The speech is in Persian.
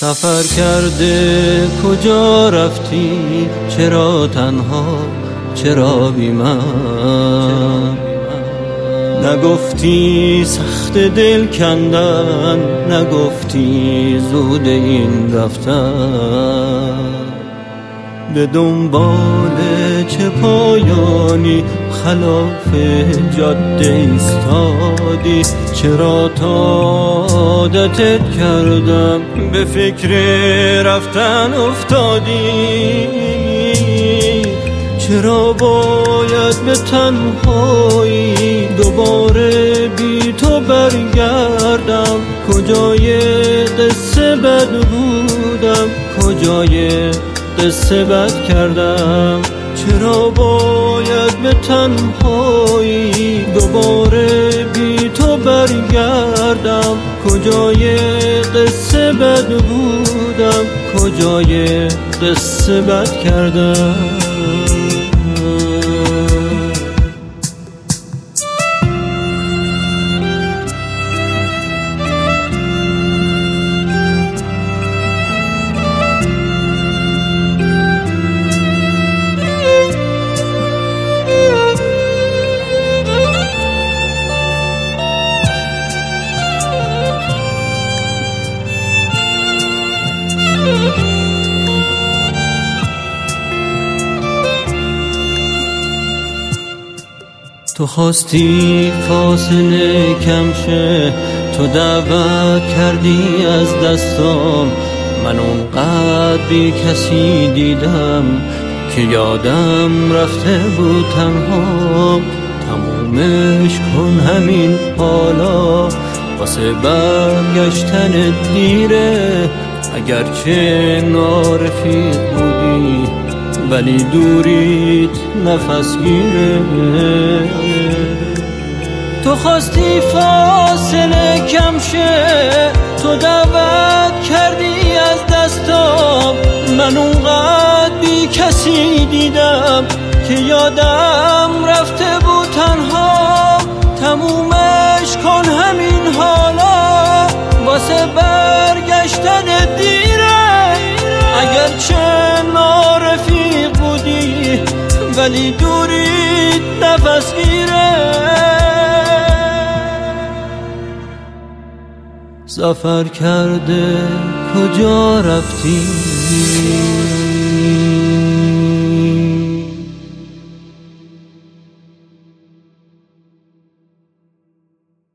سفر کرده کجا رفتی؟ چرا تنها؟ چرا بی من؟ نگفتی سخت دل کندن، نگفتی زود این رفتن. به دنبال چه پایانی خلاف جاده ایستادی؟ چرا تا عادتت کردم به فکر رفتن افتادی؟ چرا باید به تنهایی دوباره بی تو برگردم؟ کجای قصه بد بودم؟ کجای قصه بد کردم؟ چرا باید به تنهایی دوباره بی تو برگردم؟ کجای قصه بد بودم؟ کجای قصه بد کردم؟ تو خواستی فاصله کم شه، تو دعوت کردی از دستام. من اونقدر بی کسی دیدم که یادم رفته بود تنها. تمومش کن همین حالا، واسه برگشتن دیره. اگرچه نارفیق بودی ولی دوریت نفس گیره. تو خواستی فاصله کم شه، تو دعوت کردی از دستام. من اونقدر بی کسی دیدم که یادم رفته بود تنها. تمومش کن همین حالا، واسه برگشتن دیره. اگرچه نارفیق بودی ولی دوریت نفس گیره. سفر کرده کجا رفتی؟